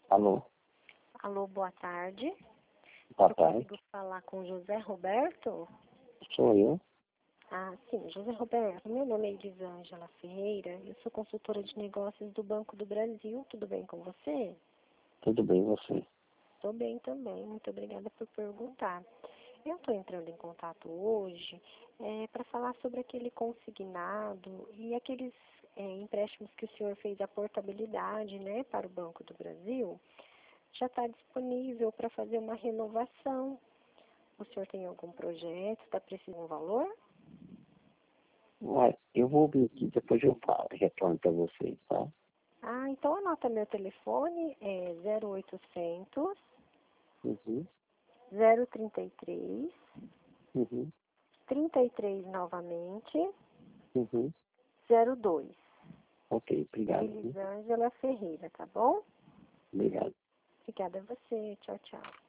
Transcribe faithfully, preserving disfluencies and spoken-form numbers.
Alô, Alô, boa tarde. boa Eu tarde. consigo falar com José Roberto? Sou eu. Ah, sim, José Roberto. Meu nome é Elisângela Ferreira. Eu sou consultora de negócios do Banco do Brasil. Tudo bem com você? Tudo bem, você? Estou bem também. Muito obrigada por perguntar. Eu estou entrando em contato hoje para falar sobre aquele consignado e aqueles é, empréstimos que o senhor fez a portabilidade, né, para o Banco do Brasil. Já está disponível para fazer uma renovação. O senhor tem algum projeto? Está precisando de um valor? Ué, eu vou vir aqui, depois eu falo, retorno para vocês, tá? Ah, então anota meu telefone, é zero oitocentos, Uhum, zero trinta e três, uhum, trinta e três novamente, uhum. zero dois. Ok, obrigado. Viu? Elisângela Ferreira, tá bom? Obrigado. Obrigada a você. Tchau, tchau.